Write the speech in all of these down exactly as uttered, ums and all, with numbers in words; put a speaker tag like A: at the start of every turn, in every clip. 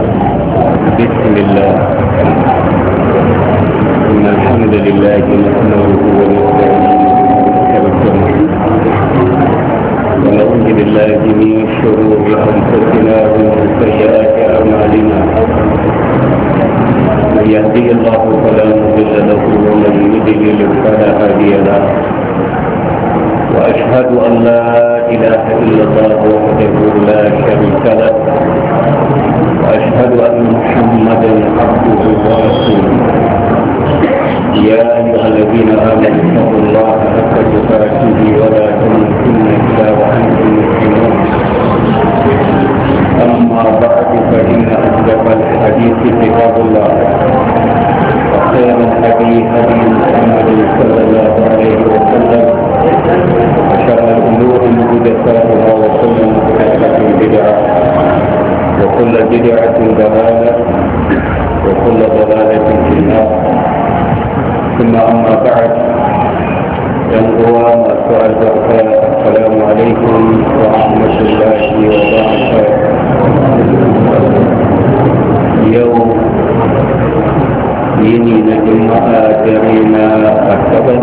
A: بسم الله إن الحمد لله نحمده ونستعينه ونعوذ بالله من شرور أنفسنا ومن سيئات أعمالنا من يهدي الله فلا مضل له ومن يضلل فلا هادي له وأشهد أن لا إله إلا الله وحده لا شريك له وأشهد أن محمدا عبده ورسوله يا أيها الذين آمنوا اتقوا الله حق تقاته ولا تموتن إلا وأنتم مسلمون أما بعد فإن أصدق الحديث كتاب الله وخير الهدي هدي محمد صلى الله عليه وسلم وشر الأمور محدثاتها وكل محدثة بدعة وكل بدعة ضلالة وكل ضلالة في النار ثم أما بعد ينقوى ما سؤال بركاته السلام عليكم ورحمة الله وبركاته يوم يني نجمع جرينا السبت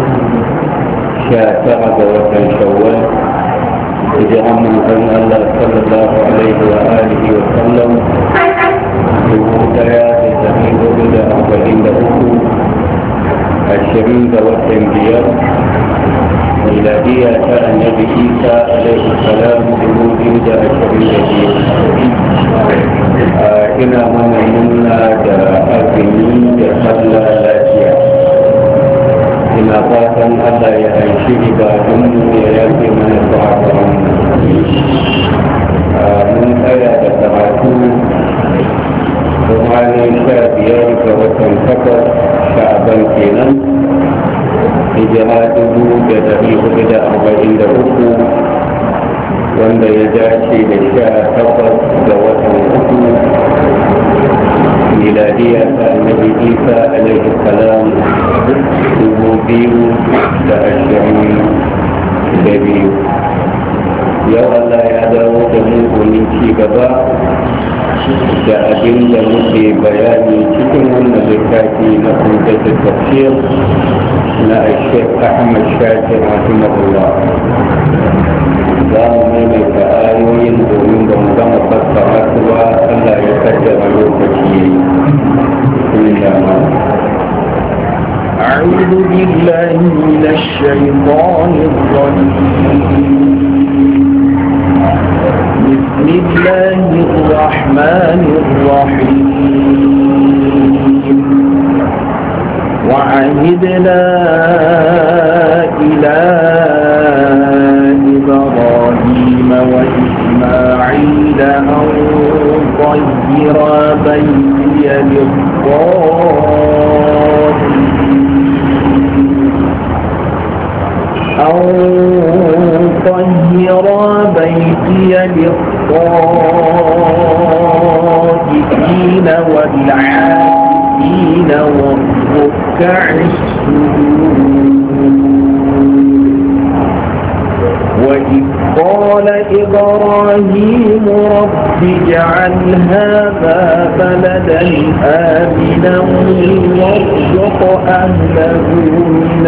A: شاتر وكان شوال إجرام من الله صلى الله عليه وآله وسلم بمهديات تزمين بدا أولين لأخو الشريك والتنبيات ميلادية النبي عيسى عليه السلام بوجود الشريك إلى من منا أبني خلا لاتيا إلى فاتن الله يعيش بعدم يأتي من الصعب من آية تبعتو ومعنى شابيان وتنفكر شعبا كينا إجراءه جدريه بدا أربعين لأخو وأن يجاشي لشاء فقط دوة أخو ميلادية النبي عيسى عليه السلام ومبيه لأشعين لبيه يا الله يا داود من شي gaba da abin da muke bayani cikin wannan littafi na kuntattun tafsir na Sheikh Ahmad Shakir rahimahullah. Za mu maimaita ayoyin domin ba mu gama fassara su ba, Allah ya kaddara lokaci yayi.
B: أعوذ بالله من الشيطان الرجيم بسم الله الرحمن الرحيم وعهدنا إلى إبراهيم وإسماعيل أن طهرا بيتي أو طهرا بيتي للطائفين والعاكفين والركع السجود وإذ قال إبراهيم رب اجعل هذا بلدا آمنا وارزق أهله من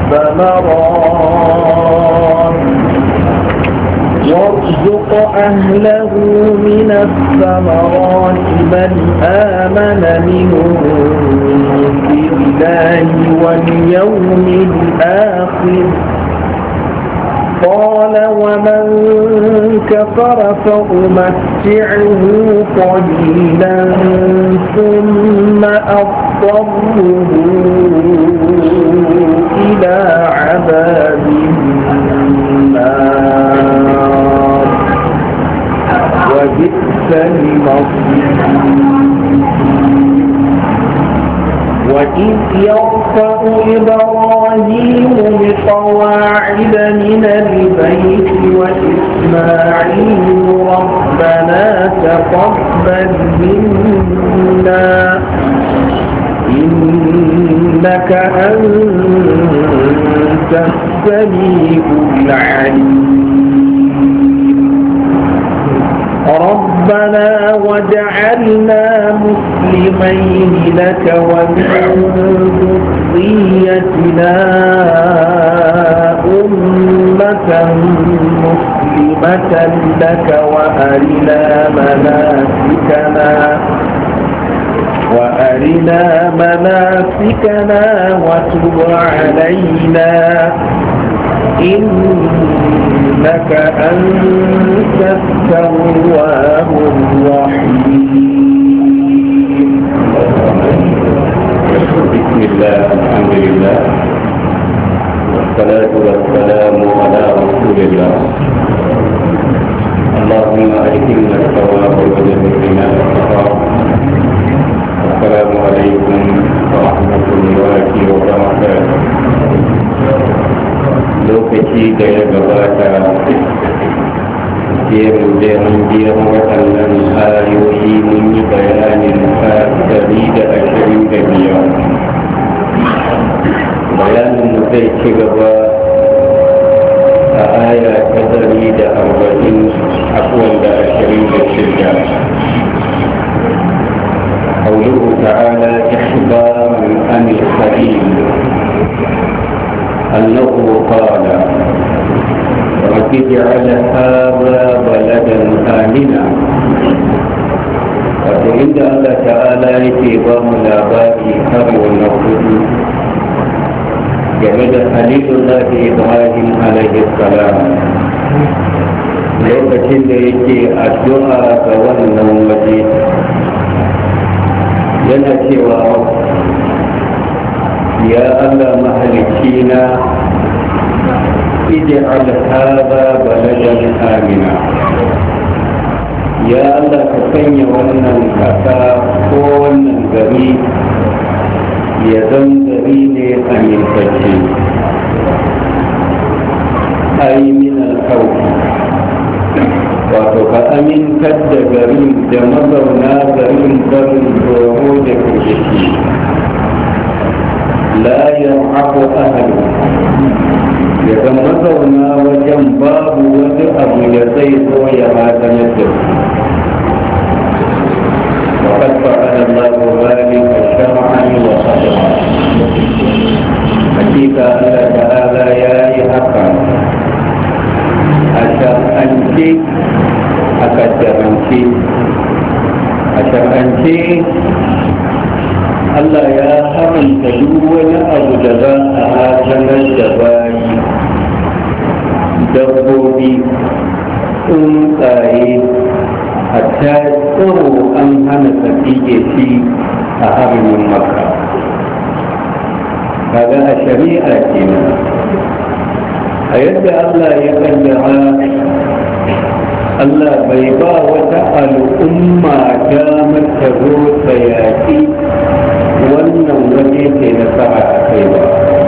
B: الثمرات وارزق أهله من الثمرات من آمن منهم بالله واليوم الآخر قال ومن كفر فأمتعه قليلا ثم أضطره إلى عذاب النار وبئس المصير وإذ يرفع إبراهيم القواعد من البيت وإسماعيل ربنا تقبل منا إنك أنت السميع العليم رب ربنا واجعلنا مسلمين لك ومن ذريتنا أمة مسلمة لك وأرنا مناسكنا وأرنا مناسكنا وتب علينا إنك أنت التواب الرحيم.
A: بسم الله الحمد لله والصلاة والسلام على رسول الله. اللهم ألهمنا الثواب وجنبنا الخطأ. السلام عليكم ورحمة الله وبركاته. lokaci da ya gabata jerin jerin jerin waɗannan ayoyi mun yi bayanin ta dari da ashirin da biyar. bayanin mu zai ci gaba a aya ta dari da arba'in akwai da ashirin da shida. قوله تعالى إخبارا عن الخليل أنه قال رب اجعل هذا بلدا آمنا. وعند الله تعالى يتيبام الآباء كرم النقود جمد خليل الله إبراهيم عليه السلام lokacin da yake addu'a ga wannan waje yana cewa يا الله مهلكينا اجعل هذا بلدا آمنا. يا الله كفني ونن كفا ونن غري يزن غري أمين تجي أي من الخوف wato ka amintar da garin da mazauna garin barin tsoro da firgici. لا يرعب أهله يزم مزونا وجن باب وجه أبو يزيد ويهات نجر. وقد فعل الله ذلك شرعا وقدرا. حقيقة الله تعالى يا يحقا أشر أنشي أكثر أنشي أشر أنشي Allah ya haramta duk wani abu da za a hatanar da bayi, dabbobi, tsuntsaye, a ta tsoro an hana tsafige shi a harbin maka. Kaga a shari'a kenan. A yadda Allah ya kaddara Allah bai ba wata al'umma damar ta zo ta yaƙi wannan waje ke nasara a kai ba.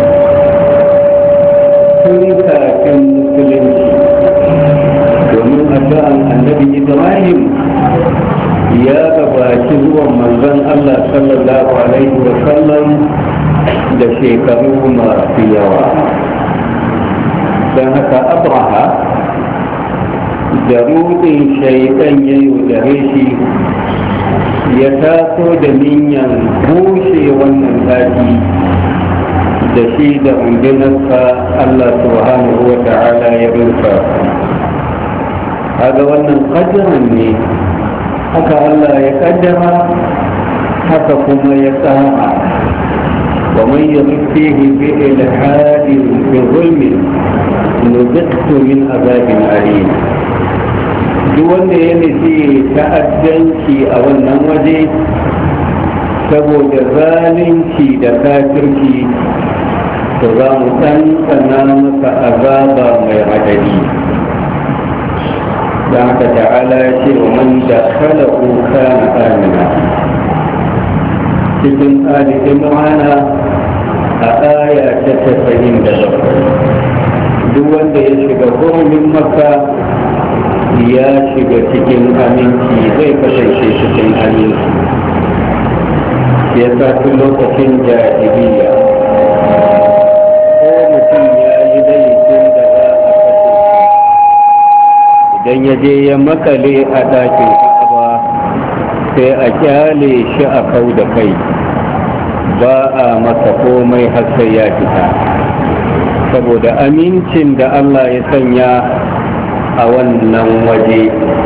A: Tun kafin musulunci domin addu'an annabi Ibrahim ya gabaci zuwan manzon Allah sallallahu alaihi wa sallam da shekaru masu yawa. Don haka Abraha da rudin shaitan ya yaudare shi ya taso da niyyar bushe wannan daji da shi da rundunarsa Allah subhanahu wa ta'ala ya rufa. Kaga wannan kaddaran ne, haka Allah ya kaddara, haka kuma ya tsara. wa man yurifihi bi ilhadin bi zulmin nuziqtu min azabin alim. duk wanda ya nufi ta'addanci a wannan waje saboda zalunci da kafirci to za mu ɗanɗana masa azaba mai madadi. da haka ta'ala ya ce wa man da khalaqu kana amina. cikin ali imrana a aya ta tasa'in da bakwai duk wanda ya shiga hurumin makka ya shiga cikin aminci, zai kasance cikin aminci. ya sa tun lokacin jahiliya ko mutum ya yi laifin da za a kashe idan ya je ya makale a ɗakin ka'aba sai a kyale shi a kau da kai, ba a masa komai har sai ya fita, saboda amincin da Allah ya sanya a wannan waje.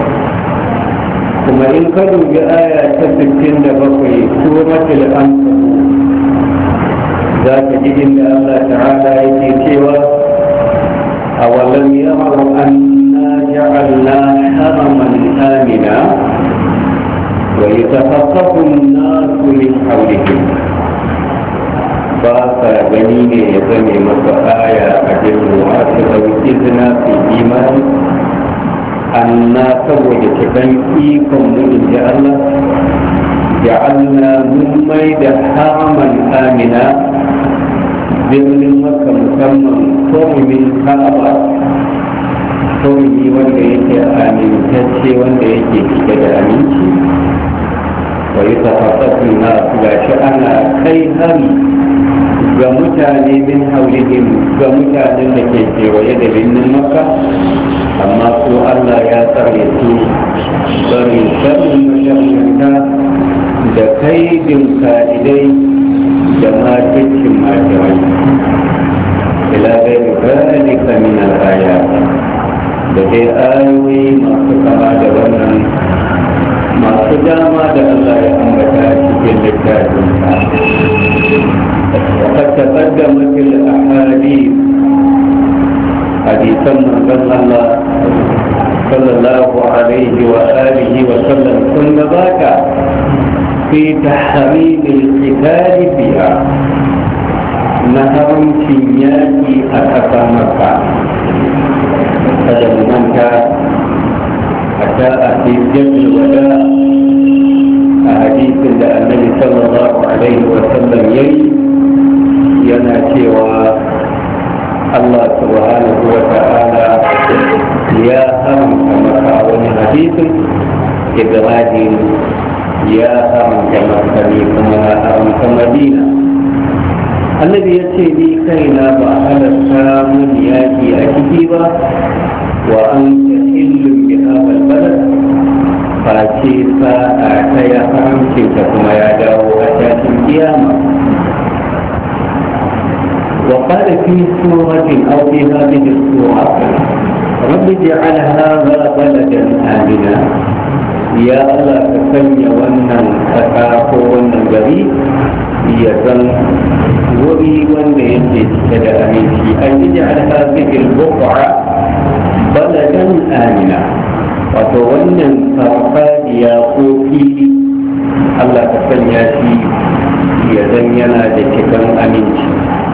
A: kuma in ka dubi aya ta sittin da bakwai suratul ankabut za ka ji inda Allah ta'ala yake cewa awalam yarau anna ja'alna haraman amina wa yatafaqqahu an-nasu min hawlihim. ba ka gani ne ya zame masa aya a jirgin wasu ɗauki zina fi imani anna saboda cikin ikon mu in ji Allah ja'alna mun mai da haraman amina birnin maka musamman komin ka'aba komi wanda yake amintacce wanda yake cike da aminci wa yi tafasafi na gashi ana kai hari ga mutane min haulihim ga mutanen da ke kewaye da birnin maka, amma ko Allah ya tsare su bari sharrin masharanta da kaidin ka'idai da makicin makirai ila gairi zalika min al-ayat da dai ayoyi masu kama da wannan masu dama da Allah ya ambata cikin littafin وقد تقدمت الأحاديث حديثا من الله صلى الله عليه وآله وسلم ثم ذاك في تحريم القتال فيها نهر كيميائي أتفهمك هذا منك حتى أتي جبل الوداع حديث النبي صلى الله عليه وسلم يلي yana cewa Allah subhanahu wa ta'ala ya haramta maka wani hadisin Ibrahim ya haramta maka ne kuma na haramta Madina. Annabi ya ce ni kaina ba halatta mun yaki a ciki ba wa an ta illun bi hadal balad face sa'a ta ya haramcinta kuma ya dawo a tashin kiyama. وقال في سورة أو في هذه السورة رب اجعل هذا بلدا آمنا يا الله تسمي ونن أتاك ونن غريب يزن وري ونن يجد كذا أمينتي أن اجعل هذه البقعة بلدا آمنا وتونن فرقاديا قوتي الله تسمي في يزن ينادي كذا أمينتي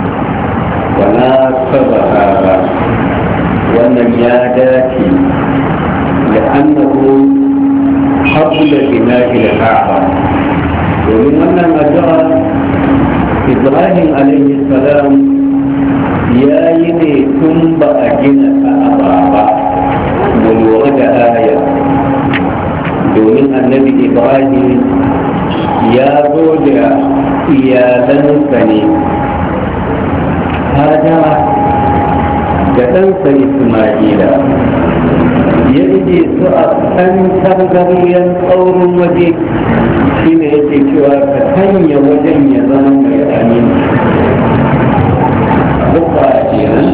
A: وناسب هذا ومن ياداتي لأنه حبل بناء الكعبة ومن أن أجرى إبراهيم عليه السلام يا يدي ثم أجنة أبابا ولورد آية ومن النبي إبراهيم يا رجع يا لنسني hajara da ɗansa Ismaila ya rije su a ɗan tangariyar tsaurin waje shi ne yake cewa ka sanya wajen ya zama mai amin buka kenan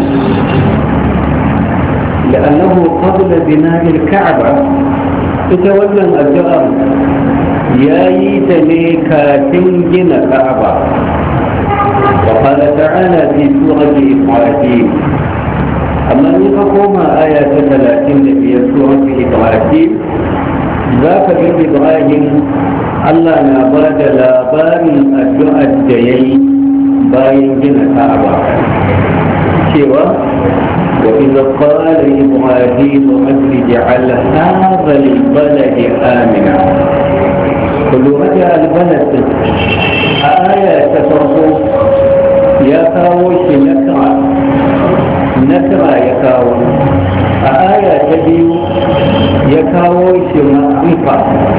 A: لأنه قبل بناء الكعبة تتولى الأجرام يا يتني كاتن جن كعبة وقال تعالى في سورة إبراهيم أما نقوم آية ثلاثين في سورة إبراهيم ذاك في إبراهيم الله نباد لابان الدعاء الجيي باين جن كعبة سوى وإذا قال إبراهيم رب اجعل هذا البلد آمنا كل رجع البلد آية تفرقوا يا كاوش نكرة نكرة يا كاو آية تجيو يا كاوش معرفة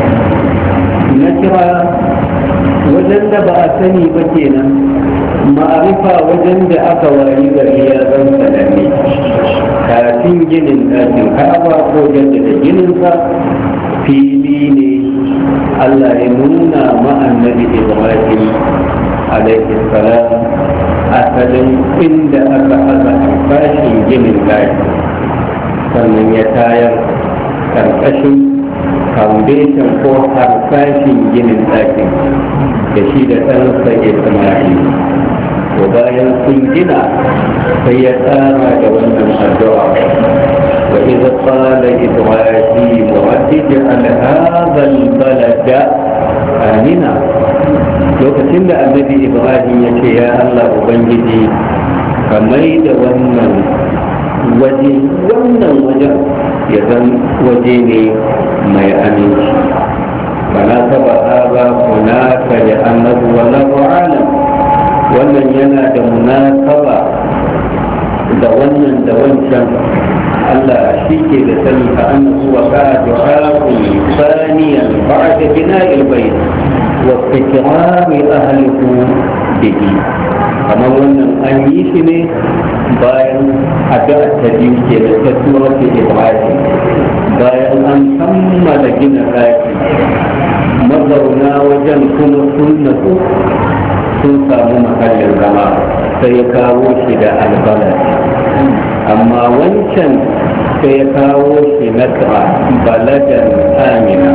A: نكرة وجند بأسني بكينا معرفة وجند أكواني برياضا سلامي كاتين جنن كاتين كأبا وجند جننك في ليني Allah ya nuna ma annabi Ibrahim alaihi salam asalin inda aka haza fashin ginin ɗaki, sannan ya tayar karkashin foundation ko harsashin ginin ɗakin da shi da ɗansa Ismail. to bayan sun gina sai ya tsara da wannan addu'a wa idza qala ibrahim rabbi ij'al hadha al-balada amina. lokacin da annabi ibrahim ya ce ya Allah ubangiji ka mai da wannan waje wannan wajen ya zan waje ne mai aminci. فناسب هذا هناك لأنه وله عالم wannan yana da munasaba da wannan da wancan. Allah shi ke da sani ka annahu wa ka du'a'u thaniyan ba'da bina'il bayt wa istiqrari ahlihi bihi. kamar wannan an yi shi ne bayan addu'a ta biyu ke da tattuwa ke Ibrahim bayan an kammala gina ɗaki mazauna wajen kuma sun natsu sun samu mahallin zama sai ya kawo shi da albalat, amma wancan sai ya kawo shi na baladan amina.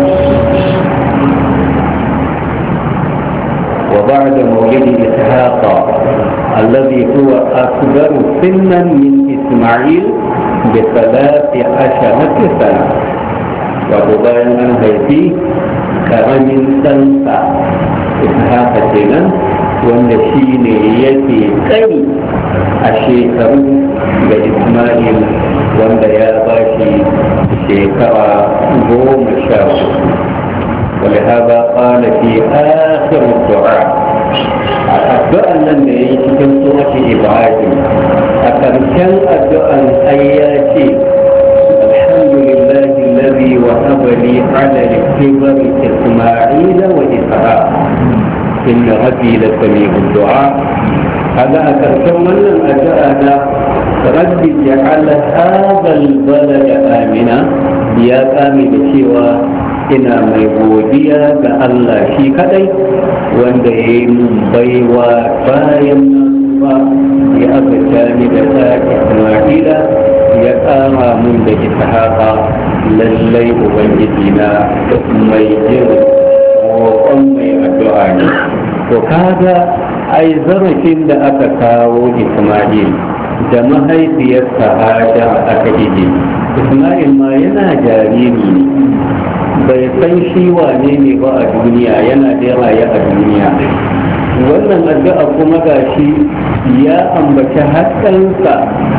A: وبعد مولد إسحاق الذي هو أكبر سنا من إسماعيل بثلاث عشرة سنة وبين أن هيتي كرم سنة إسحاق سنا wanda shi ne yake kai a shekaru ga Ismail wanda ya ba shi shekara goma sha hudu. ولهذا قال في آخر الدعاء الدعاء لم يكن سورة إبراهيم أكركن الدعاء الآياتي الحمد لله الذي وهب لي على الكبر إسماعيل وإسحاق إن ربي لسميع الدعاء. هذا أكركن من الأدعاء رب جعل هذا البلد آمنا يا آمن سوى ina mai godiya ga Allah shi kadai wanda ya yi mun baiwa bayan ba ya azurta ni da ta Isma'ila ya kama mun da Ishaqa. lallai ubangiji na mai jin roƙon mai addu'a ne. to kaga ai zarafin da aka kawo Isma'il da mahaifiyarsa Hajar aka ije. Isma'il ma yana jariri ne, bai san shi wane ne ba a duniya, yana da raye a duniya. wannan addu'a kuma gashi ya ambaci haƙƙansa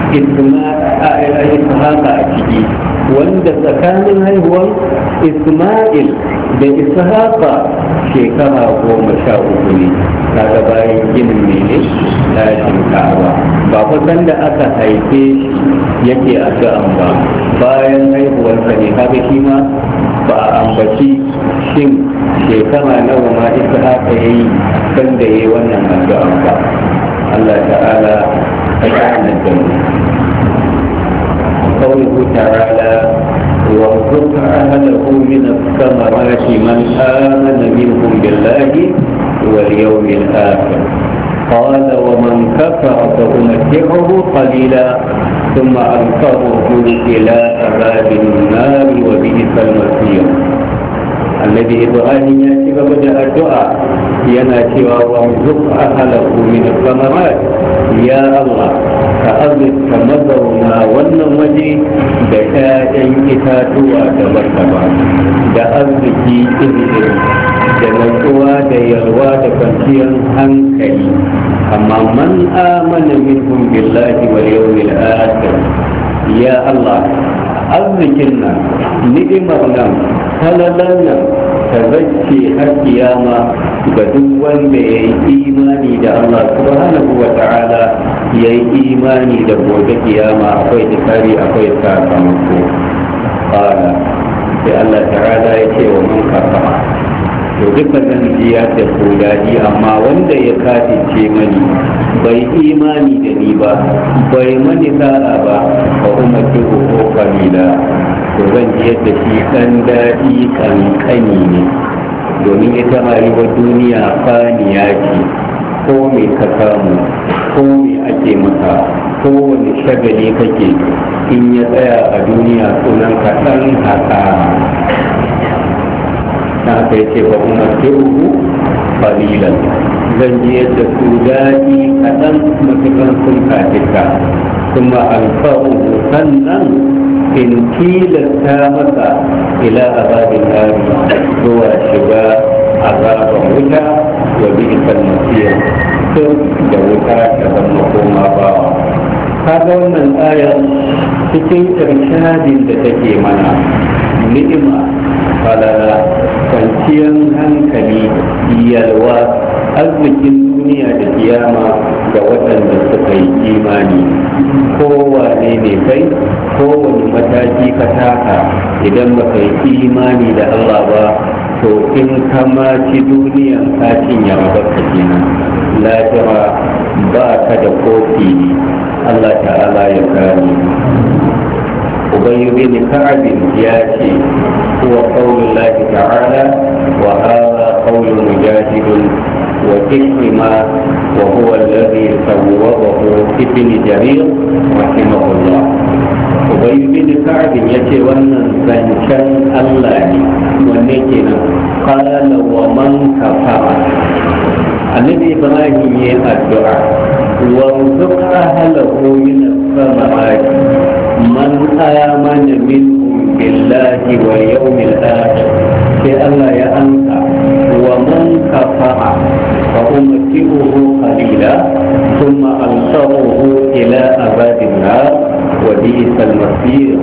A: Ishaqa a ciki, wanda tsakanin haihuwar Isma'il da Ishaqa shekara goma sha uku ne. kaga bayan ginin ne tashin Ka'aba ba kusan da aka haife shi yake addu'an ba, bayan haihuwarsa ne. kaga shi ma ba a ambaci shin shekara nawa ma ita haka ya yi kan da ya yi wannan addu'an ba. Allah ta'ala ta ƙa'anar da mu. Qawluhu ta'ala وارزق أهله من الثمرات من آمن منهم بالله واليوم الآخر قال ومن كفر فأمتعه قليلا ثم أنصره إلى عذاب النار وبئس المصير. الذي إبراهيم يأتي بدأ الدعاء يناتي وارزق أهله من الثمرات يا الله كأرض كمزرنا والنمجي بكاء إتاتوا دبرتبا da arziki iri da natsuwa da yalwa da kwanciyar hankali. amma man amana minhum billahi wal yawmil akhir ya Allah arzikin nan ni'imar nan halalan nan ta zace har kiyama ga duk wanda ya yi imani da Allah subhanahu wa ta'ala, ya yi imani da gobe kiyama akwai tsari akwai sakamako. Qala sai Allah ta'ala ya ce wa man kafara, to duka zan jiya da su daɗi, amma wanda ya kafice mani bai imani da ni ba bai mani sa'a ba ba kuma ki ko kalila, to zan ji yadda shi ɗan daɗi kankani ne. domin ita rayuwar duniya faniya ce, ko me ka samu ko me ake maka ko wani shagali kake in ya tsaya a duniya sunan ka ɗan hasara. na kai ce ba umar ke uku falilan zan ji yadda su daɗi kaɗan matukan sun katika kuma alfahu sannan in tilasta masa ila azabin nari zuwa shiga azaban wuta wa bi'sal masir sun da wuta ta zama koma bawa. kaga wannan ayar cikin irshadin da take mana ni'ima falala kwanciyar hankali yalwa arzikin duniya da kiyama ga waɗanda suka yi imani. kowane ne kai kowane mataki ka taka idan baka yi imani da Allah ba to in kama ci duniyan ka cinye rabarka kenan, lafiya ba ka da kofi. Allah ta'ala ya kare. Ubay bin Ka'ab ya ce huwa qaulullahi ta'ala wa hadha qawlu mujahid wa ikrima wa huwa alladhi sawwabahu ibn jarir rahimahullah. Ubay bin Ka'ab ya ce wannan zancen Allah ne. wanne kenan qala wa man kafara. Annabi Ibrahim ya addu'a وارزق أهله من الثمرات من آمن منهم بالله واليوم الآخر في الله يأنفع ومن كفر فأمتعه قليلا ثم أنصره إلى أباد النار وبئس المصير.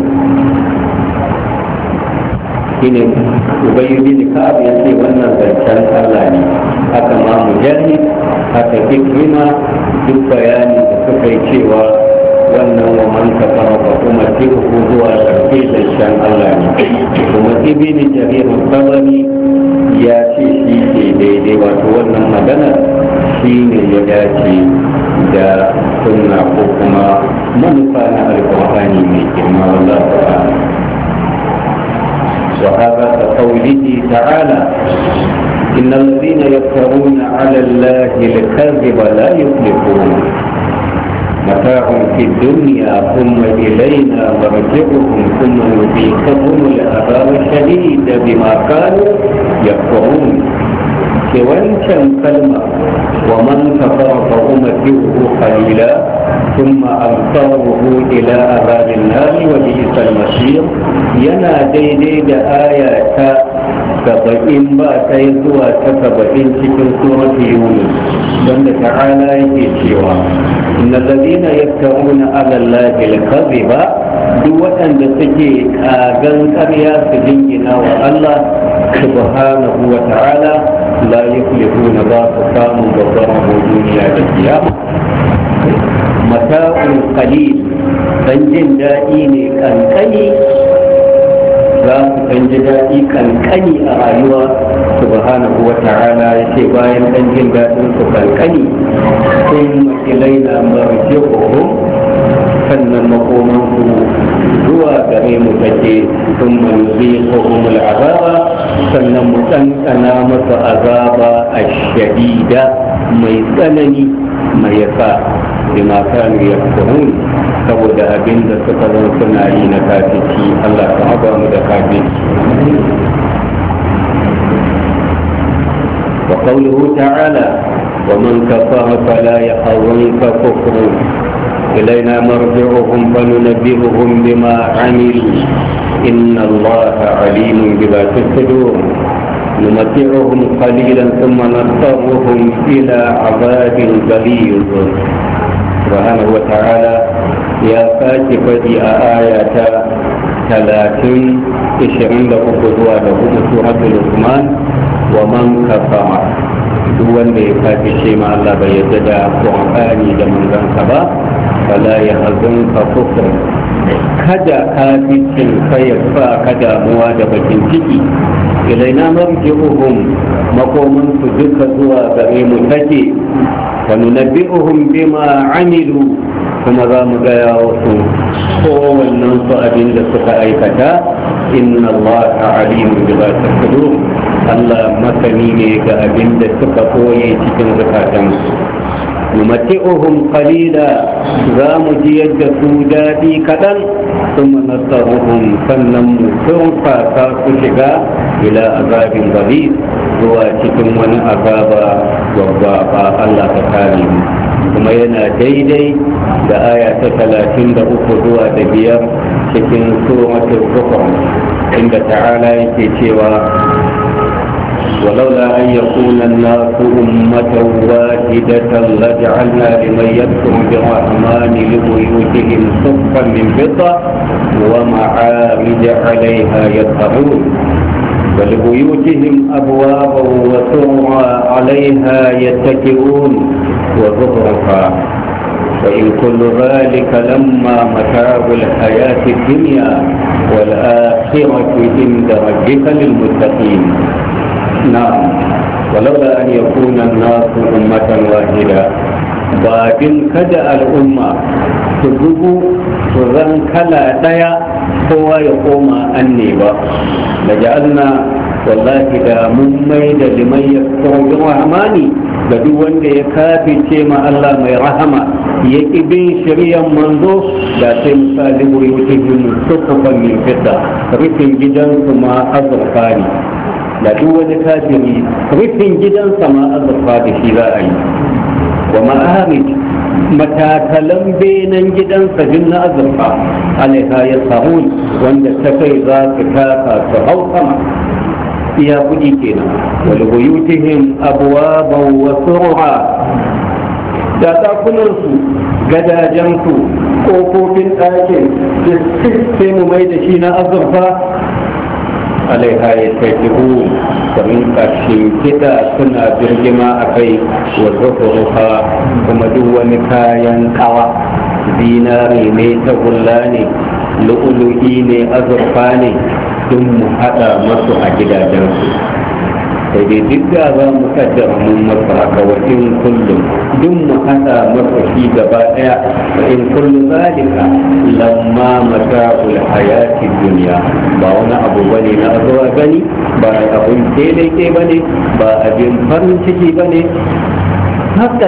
A: shine Ubay bin Ka'ab ya ce wannan zancen Allah ne, haka ma Mujahid haka Ikrima duk bayani da suka yi cewa wannan wa man kafara fa kuma ce uku zuwa ƙarfe zancen Allah ne. kuma Ibn Jarir al-Tabari ya ce shi ke daidai, wato wannan magana shi ne ya dace da sunna ko kuma manufa na alƙur'ani mai girma. wallahu ta'ala. وهذا كقوله تعالى إن الذين يفترون على الله الكذب لا يفلحون متاع في الدنيا ثم إلينا مرجعهم ثم نذيقهم العذاب الشديد بما كانوا يكفرون. wancan kalma wa man kafara fa umatihu qalila thumma ansaruhu ila azabin nar wa bi'sal masir yana daidai da aya ta saba'in ba ta yi zuwa ta saba'in cikin surat yunus wanda ta'ala yake cewa innal ladina yaftaruna ala allahi al-kadhiba duk waɗanda suke kagan ƙarya su jingina wa Allah subhanahu wa ta'ala la yuflihuna ba su samu babban duniya da kiyama. mata'un qalil dan jin daɗi ne kankani, za su dan ji daɗi kankani a rayuwa. subhanahu wa ta'ala ya ce bayan dan jin daɗin su kankani sun ilaina marji'uhum sannan makomansu zuwa gare mu take sun manzi kohumul azaba sannan mu ɗanɗana masa azaba a shadida mai tsanani mai yasa bima kanu yakfurun saboda abin da suka zan suna yi na kafici. Allah ka haba mu da kafici. wa qawluhu ta'ala wa man kafara fala yahzunka kufruhu إلينا مرجعهم فننبئهم بما عملوا إن الله عليم بذات الصدور نمتعهم قليلا ثم نضطرهم إلى عذاب غليظ. سبحانه وتعالى يا فاتفة آية ثلاثين عشرين لقصوا لهم سورة لقمان ومن كفر duk wanda ya kafi ce ma Allah bai yadda da Qur'ani da manzansa ba fala ya hazun ka kufur kada kafin ya sa ka damuwa da bakin ciki. ilaina marji'uhum makoman su duka zuwa gare mu take wa nunabbi'uhum bima amilu kuma za mu gaya wasu kowannen su abin da suka aikata. inna Allah alimun bi zati sudur Allah masani ne ga abin da suka koye cikin zukatansu. numati'uhum qalila za mu ji yadda su daɗi kaɗan thumma nasaruhum sannan mu turfasa su shiga ila azabin ghalid zuwa cikin wani azaba babba ba Allah ta kare mu. kuma yana daidai da aya ta talatin da uku zuwa da biyar cikin suratul zukhruf inda ta'ala yake cewa ولولا أن يكون الناس أمة واحدة لجعلنا لمن يكفر بالرحمن لبيوتهم سقفا من فضة ومعارج عليها يظهرون ولبيوتهم أبوابا وسرا عليها يتكئون وزخرفا وإن كل ذلك لما متاع الحياة الدنيا والآخرة عند ربك للمتقين. نعم ولولا أن يكون الناس أمة واحدة بعدين كذا الأمة تذوب تذن كلا ديا هو يقوم النبا لجعلنا والله دا مميد لمن يكفر بالرحمن ga duk wanda ya kafice ma Allah mai rahama ya ƙi bin shari'ar manzo da sai misali wuri wuce yin sukufan min fidda rufin gidansu ma azurfa ne da duk wani kafiri rufin gidansa ma azurfa da shi za a yi wa ma'arij matakalan benen gidansa jin na azurfa alaiha ya sahun wanda ta kai za su taka su hau sama iya kuɗi kenan wal buyutihim abwaban wa surha da ɗakunansu gadajensu ƙofofin ɗakin da sai mu mai da shi na azurfa alaiha ya tafi domin ƙarshen kiɗa suna birgima a kai wa zuhuruha kuma duk wani kayan ƙawa zinare ne tagulla ne lu'ulu'i ne azurfa ne duk mu haɗa masu a gidajensu sai dai duk da za mu kaddara mun masu haka wa in kullum duk mu haɗa masu shi gaba ɗaya wa in kullu zalika lamma mata'ul hayati duniya ba wani abu bane na zuwa gani ba abin ke bane ba abin farin ciki bane haka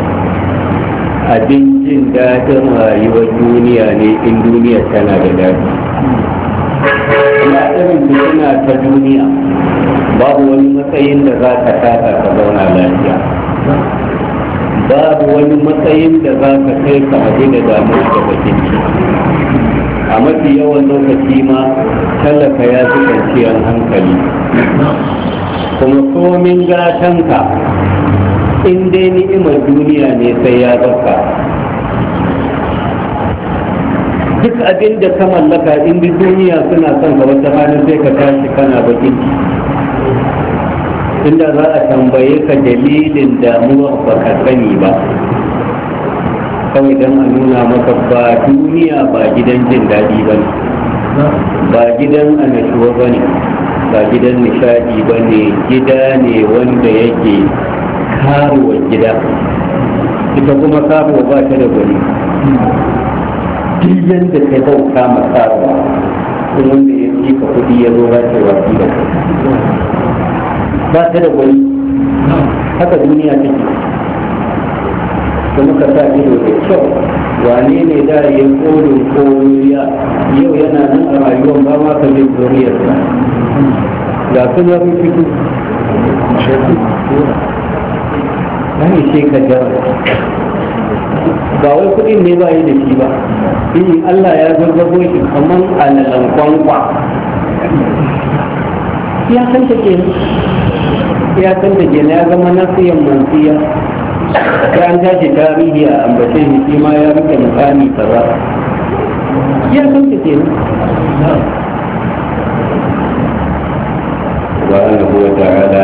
A: abin jin daɗin rayuwar duniya ne in duniya tana da daɗi kuma irin fitina ta duniya babu wani matsayin da za ka taka ka zauna lafiya babu wani matsayin da za ka kai ka haɗu da damuwa da bakin ciki a mafi yawan lokaci ma talaka ya fi kwanciyar hankali kuma komin gatanka in dai ni'imar duniya ne sai ya zarka duk abin da ka mallaka in duniya suna son ka wata rana sai ka tashi kana bakin inda za a tambaye ka dalilin damuwar ba ka sani ba kawai don a nuna maka ba duniya ba gidan jin daɗi ba ne ba gidan annashuwa ba ne ba gidan nishadi ba ne gida ne wanda yake karuwa gida ita kuma karuwa ba ta da gwani duk yadda ka bauta ma karuwa kuma wanda ya fi ka kudi ya zo ba ta wasu da ba ta da gwani haka duniya take kuma ka sa ido da kyau wane ne da ya kolin koriya yau yana nan a rayuwar ba ma ka jin zuriyarsa ga su ya fi fito wani ce ka jara ba wai kudin ne ba yi da shi ba shi Allah ya zargabo shi kamar alalan kwankwa ya san ta ke ya san ta ke ya zama nasiyan mansiya ya an tashi tarihi a ambace shi shi ma ya rike mukami kaza ya san ta ke subhanahu wa ta'ala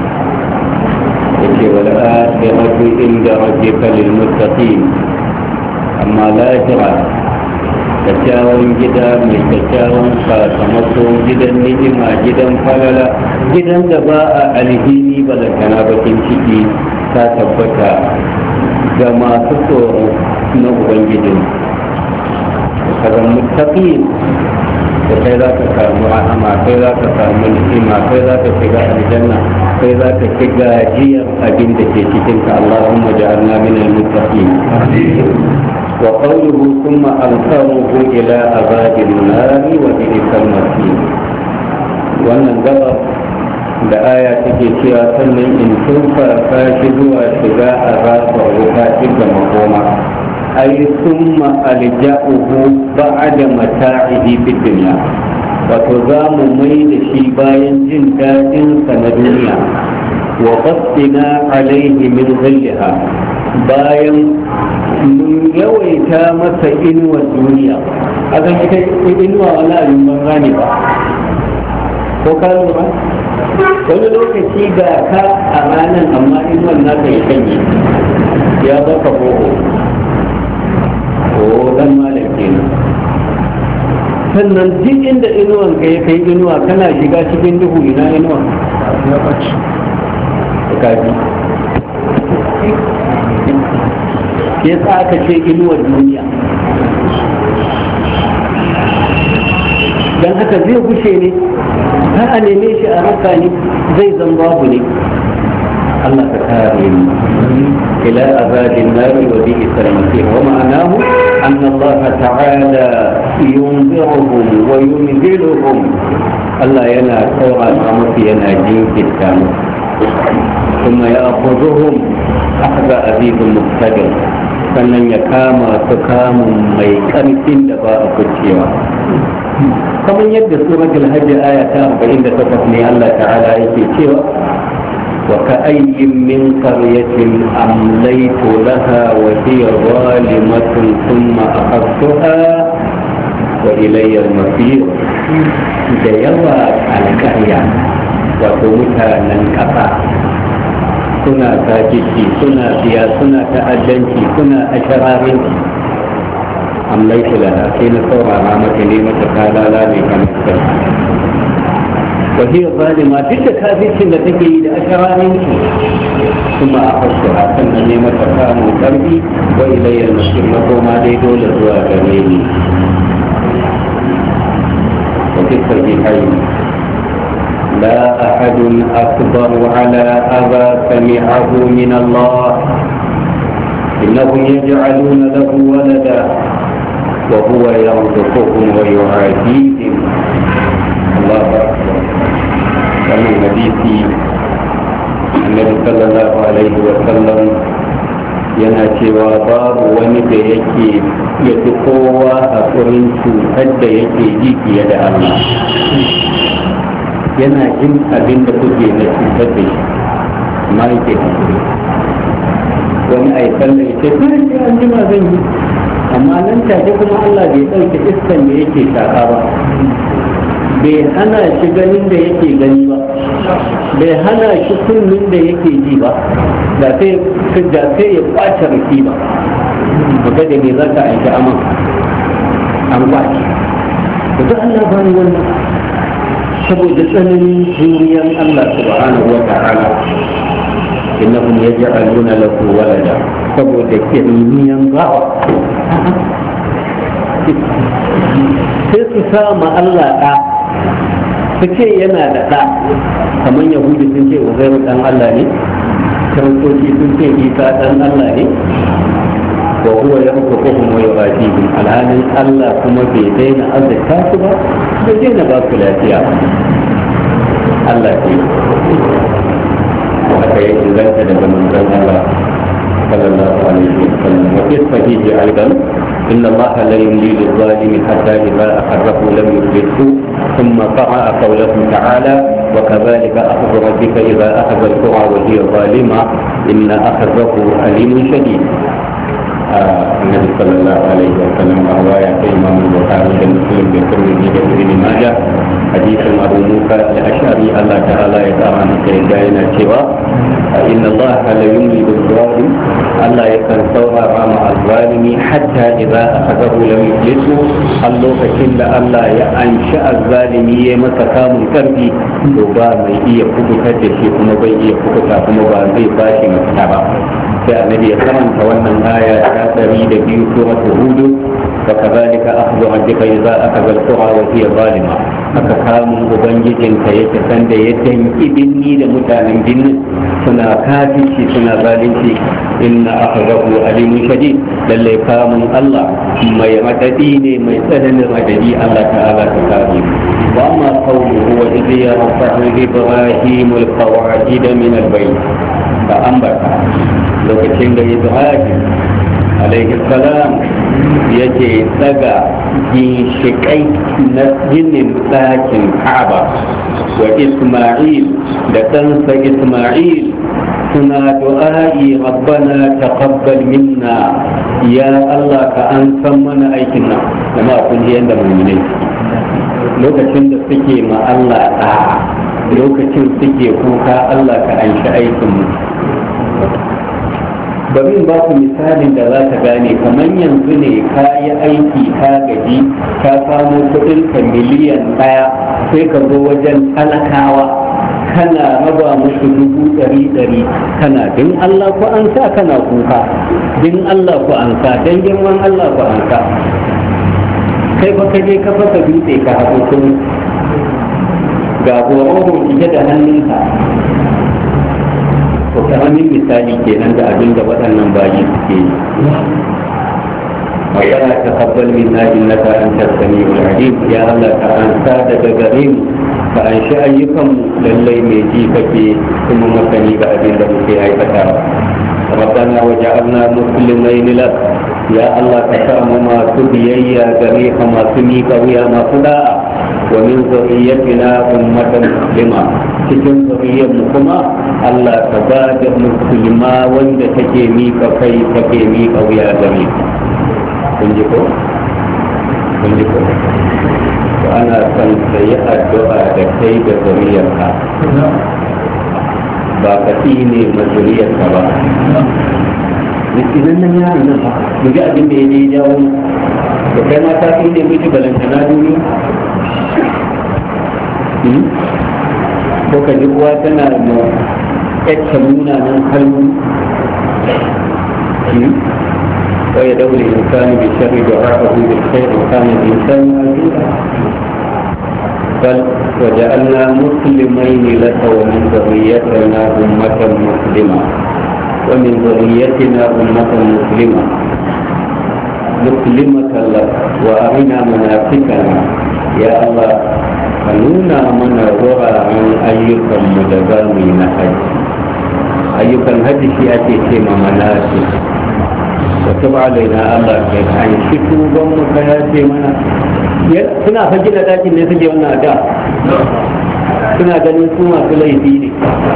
A: yake wal akhiratu inda rabbika lil muttaqin amma lahira kyakkyawan gida mai kyakkyawan sakamako gidan ni'ima gidan falala gidan da ba a alhini balantana bakin ciki ta tabbata ga masu tsoro na ubangijin kaga muttaqin da kai za ka samu rahama, kai za ka samu ni'ima, kai za ka shiga aljanna, kai za ka ci gajiyar abin da ke cikin ka. Allahumma ja'alna min al-muttaqin. wa qawluhu thumma alqahu ila azabin nar wa bi'sal masir. wannan gaba da aya take cewa sannan in turfa shi zuwa shiga azabar wuta inda makoma. ai summa alja'uhu ba'da mata'ihi fid dunya, wato za mu mai da shi bayan jin daɗin sa na duniya. wa qasdina alaihi min zillaha, bayan mun yawaita masa inuwar duniya. akan ita inuwa wani abin banza ne ba, ko ka lura wani lokaci ga ka a ranar amma inuwar naka ya shanye ya baka boho ko dan malam kenan. sannan duk inda inuwan ka ya kai inuwa kana shiga cikin duhu, ina inuwa ya ɓace kaji ya sa aka ce inuwar duniya. don haka zai gushe ne, har a neme shi a raka ne, zai zan babu ne. Allah ka kare mu ila azabin nari wa bi'sal masir. wa ma'anahu anna Allah ta'ala yunziruhum wa yunziluhum, Allah yana saurara musu, yana jinkirta musu. kuma ya'khudhuhum akhza azizul muqtadir, sannan ya kama su kamun mai karfin da ba a kucewa. kamar yadda suratul hajj aya ta arba'in da takwas ne Allah ta'ala yake cewa wa ka'ayyin min qaryatin amlaytu laha wa hiya zalimatun thumma akhadtuha wa ilayya al-masir. da yawa alƙarya, wato mutanen ƙasa, suna sakici, suna biya, suna ta'addanci, suna ashararinci. amlaitu laha, sai na saurara mata ne mata kalala ne kamar ta. wa hiya zalima, duk da kafircin da take yi da ashararinci, kuma a fasu a sannan ne mata kamun karfi. wa ilayyar masir, makoma dai dole zuwa gare ni. wa fi sahihaini لا أحد أكبر على أذى سمعه من الله إنهم يجعلون له ولدا وهو يرزقهم ويعافيهم. الله أكبر. كما حديث النبي صلى الله عليه وسلم yana cewa babu wani da yake ya fi kowa haƙurin cutar da yake ji fiye da Allah. yana jin abin da kuke na cutar da shi, amma yake haƙuri. wani aikan da yake kuma ce an jima zan yi, amma nan take kuma Allah bai ɗauke iskan da yake shaƙa ba, bai hana shi ganin da yake gani ba, bai hana shi kunnin da yake ji ba, da sai ya kwace rufi ba. Maka da me za ka aiki aman an kwace. Daga Allah ba ni wannan, saboda tsananin juriyar Allah subhanahu wa ta'ala. innahum yaj'aluna lahu walada, saboda kirmiyan bawa sai su sama Allah ɗa, su ce yana da ɗa, kamar yahudi sun ce uzairu ɗan Allah ne, kiristoci sun ce isa ɗan Allah ne. wa huwa yarzuquhum wa yu'atihim, alhalin Allah kuma bai daina azzaka su ba, bai daina ba su lafiya. Allah ce haka ya inganta daga manzon Allah sallallahu alaihi wa sallam. wa fi sahihi aidan inna Allah la yumli lil-zalimi hatta idha akhadhahu lam yuflithu thumma qara'a qawlahu ta'ala wa kadhalika akhdhu rabbika idha akhadha al-qura wa hiya zalima inna akhadhahu alimun shadid. النبي صلى الله عليه وسلم رواية إمام البخاري ومسلم والترمذي وابن ماجه حديث أبو موسى الأشعري الله تعالى يتعامل كيداينا سوى إن الله لا يملي بالظالم الله يكن ثورا مع الظالم حتى إذا أخذه لم يفلسه الله فكل الله ينشأ الظالمية مسكام كربي وبا ما يفكك تشي كما بي يفكك كما با زي باشي مكتبا sai annabi ya karanta wannan aya ta ɗari da biyu suratul hud wa kadhalika akhdhu rabbika idza akhadha al-qura wa hiya zalima haka kamun ubangijinka yake sanda ya danki binni da mutanen binnin suna kafici suna zalunci inna akhdahu alimun shadid lalle kamun Allah mai madadi ne mai tsananin madadi Allah ta'ala ta kare wa amma qawluhu wa idh yarfa'u ibrahim al-qawa'id min al-bayt fa ambata lokacin da ibrahim alaihi salam yake daga ginshiƙai na ginin ɗakin Ka'aba wa Isma'il da ɗansa Isma'il suna du'a'i rabbana taqabbal minna ya Allah ka an san mana aikin nan kuma kun ji yanda mu'minai lokacin da suke ma Allah da lokacin suke kuka Allah ka anshi aikin mu bari in ba ku misalin da za ka gane kamar yanzu ne ka yi aiki ka gaji ka samu kuɗin ka miliyan ɗaya sai ka zo wajen talakawa kana raba musu dubu ɗari ɗari kana din Allah ku an sa kana kuka din Allah ku an sa dan girman Allah ku an sa kai ba ka je ka fasa dutse ka haɗo kun ga goro cike da hannunka to karamin misali kenan da abin da waɗannan bayi suke yi magana ta kabbal minna innaka antas samiul alim ya Allah ka ansa daga gare mu ka anshi ayyukan mu lallai mai ji kake kuma masani ga abin da muke aikatawa ربنا وجعلنا مسلمين لك يا الله كسام ما سبيا جميع ما سميك ويا ما صداء ومن ذريتنا أمة مسلمة cikin zuriyar mu kuma Allah ka ba da musulma wanda take mika kai take mika wuya gare kun ji ko kun ji ko to ana son sai addu'a da kai da zuriyarka ba ka ne ma zuriyarka ba idan nan yaron nan haka mu ji abin da ya je jawo da kai ma ta fi ne miji balantana duniya ko ka ji uwa tana da yacce munanan kalmomi wa ya daure insani bi sharri da ra'ahu bil khair wa kana insani ajura bal waja'alna muslimain laka wa min dhurriyyatina ummatan muslima wa min dhurriyyatina ummatan muslima muslimatan lak wa arina manasikana ya Allah ka nuna mana wuraren ayyukanmu da za mu yi na haji ayyukan haji shi ake ce ma manasi da tuba alaina Allah ke an shi tuban mu ka ya ce mana suna fa gina dakin ne suke wannan da suna ganin su masu laifi ne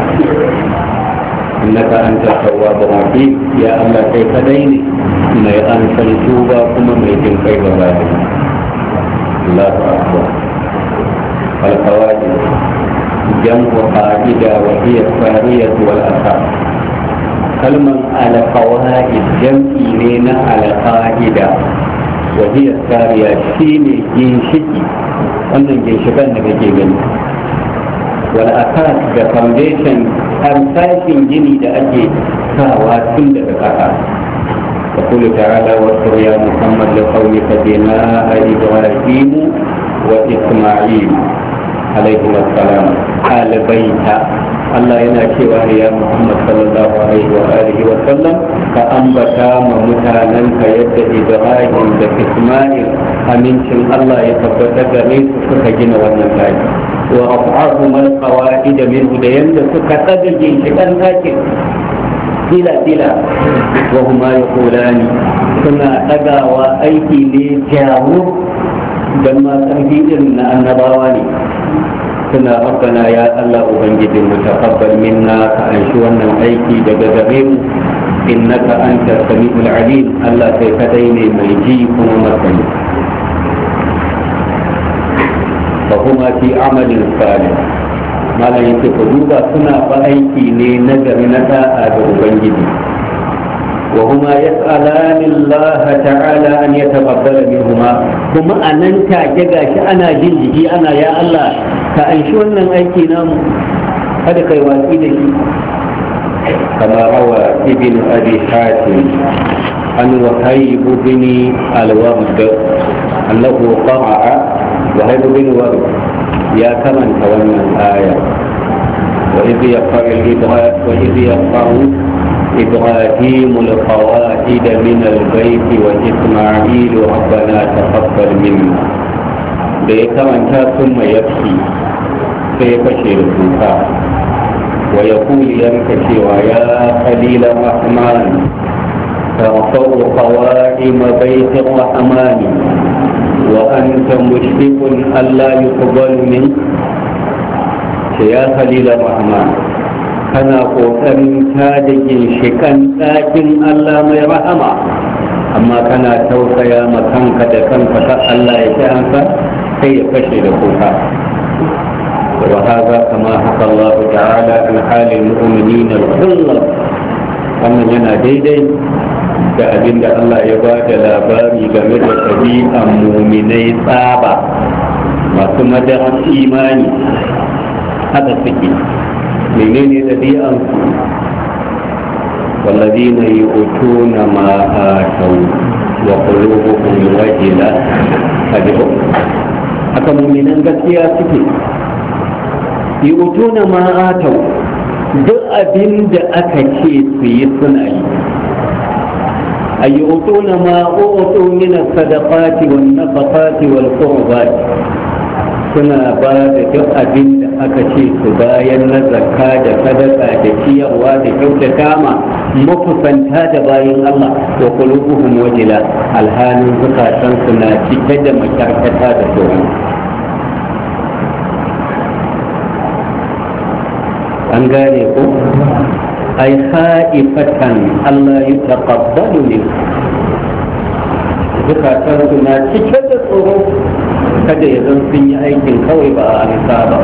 A: innaka anta tawwabur rahim ya Allah kai kadai ne mai an san tuba kuma mai jin kai ga bayi Allahu akbar القواعد جمع قاعدة وهي الثانية والأخر كلمة على قواعد جمع لنا على قاعدة وهي الثانية شيني جنشكي wannan ginshikan da kake gani wal asas da foundation harsashin gini da ake sawa tun daga ƙasa يقول تعالى واذكر يا محمد لقومك بناء إبراهيم وإسماعيل عليهم السلام آل بيت الله yana cewa ya Muhammad sallallahu alaihi wa alihi wa sallam ka ambata ma mutanen ka yadda Ibrahim da Ismail amincin Allah ya tabbata gare su suka gina wannan daki wa af'ahum al-qawaid minhu da yanda suka tsaga ginshikan dakin dila dila wa huma yaqulani suna dagawa aiki ne jawo dan ma karfi irin na annabawa ne suna rabbana ya Allah ubangijin mu taqabbal minna ka anshi wannan aiki daga gare mu innaka anta samiul alim Allah kai kadai ne mai ji kuma masani fa kuma fi amalin salih malam yake ku duba suna fa aiki ne na gari na da'a ga ubangiji وهما يسألان الله تعالى أن يتقبل منهما كما أن أنت جاش أنا جلجي أنا يا الله فأنشو أن أيكي نام هذا كي واسيدك كما روى ابن أبي حاتم عن وهيب بن الورد أنه قرأ وهيب بن ورد يا كمن تولى الآية وإذ يقرأ الإبراهيم وإذ يقرأ إبراهيم القواعد من البيت وإسماعيل ربنا تقبل منا بكمن ثم يبكي فيفشل الكوكا ويقول ينكشي ويا خليل الرحمن ترفع قوائم بيت الرحمن وأنت مشرك ألا يقبل منك يا خليل الرحمن kana ƙoƙarin ta da ginshiƙan ɗakin Allah mai rahama amma kana tausaya ma kanka da kanka ta Allah ya sha'ansa sai ya fashe da kuka wa haza kama haka Allah ta'ala an halin mu'minin al-khullas wannan yana daidai da abin da Allah ya ba da labari game da ɗabi'an mu'minai tsaba masu madaran imani haka suke menene ɗabi'ansu والذين يؤتون ما آتوا وقلوبهم وجلة هذه haka mu'minan gaskiya suke yu'tuna ma atau duk abin da aka ce su yi suna yi ayyutuna ma utu min as-sadaqati wan nafaqati wal qurbat suna ba da duk abin da aka ce su bayan na zakka da sadaka da ciyarwa da kyautata ma mafusanta da bayan Allah wa qulubuhum wajila alhalin zukatan suna cike da makarkata da tsoro an gane ko ai khaifatan Allah ya taqabbalu min zukatan suna cike da tsoro kada ya zan sun yi aikin kawai ba a nisa ba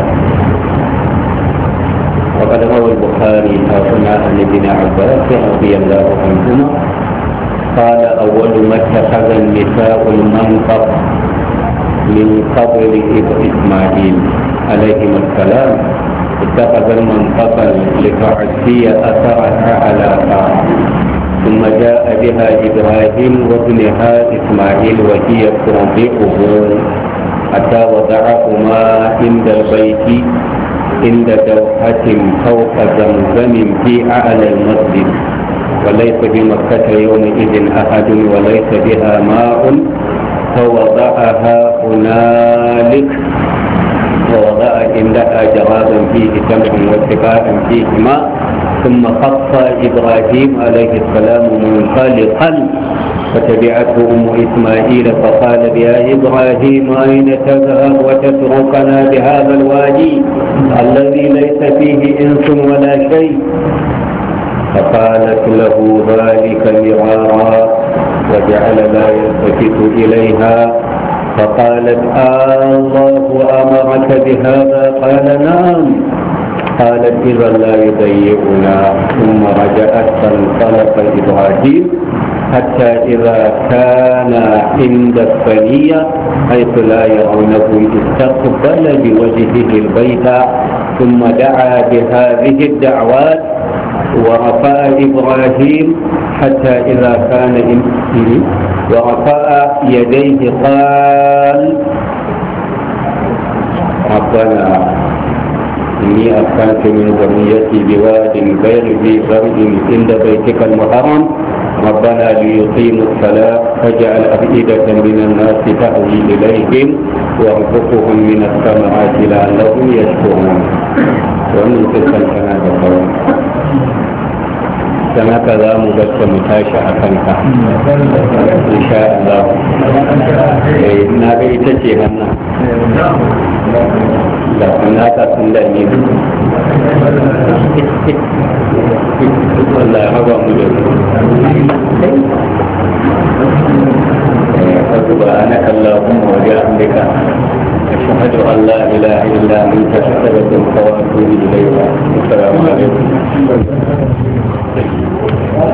A: وقد روى البخاري هنا عن ابن عباس رضي الله عنهما قال اول ما اتخذ النساء المنقب من قبل اسماعيل عليهما السلام اتخذ المنقب لتعزي اثرها على طاعه ثم جاء بها ابراهيم وابنها اسماعيل وهي ترضعه حتى وضعهما عند البيت عند دوحة فوق زمزم في أعلى المسجد وليس بمكة يومئذ أحد وليس بها ماء فوضعها هنالك ووضع عندها جرابا فيه تمر وسقاء فيه ماء ثم خطى إبراهيم عليه السلام منطلقا فتبعته أم إسماعيل فقالت يا إبراهيم أين تذهب وتتركنا بهذا الوادي الذي ليس فيه إنس ولا شيء فقالت له ذلك مرارا وجعل لا يلتفت إليها فقالت آه الله أمرك بهذا قال نعم قالت إذا لا يضيعنا ثم رجعت فانطلق إبراهيم حتى إذا كان عند الثنية حيث لا يرونه استقبل بوجهه البيت ثم دعا بهذه الدعوات ورفع إبراهيم حتى إذا كان ورفع يديه قال ربنا إني أسكنت من ذريتي بواد غير ذي زرع عند بيتك المحرم ربنا ليقيموا الصلاة فاجعل أفئدة من الناس تهوي إليهم وارزقهم من الثمرات لعلهم يشكرون ومن تلك الكلام القول كما كذا مبت متاشا أكنك إن شاء الله إنا بيتشي هنا لكننا تسندني والله هو مجد سبحانك اللهم وبحمدك أشهد أن لا إله إلا أنت أستغفرك وأتوب إليك السلام عليكم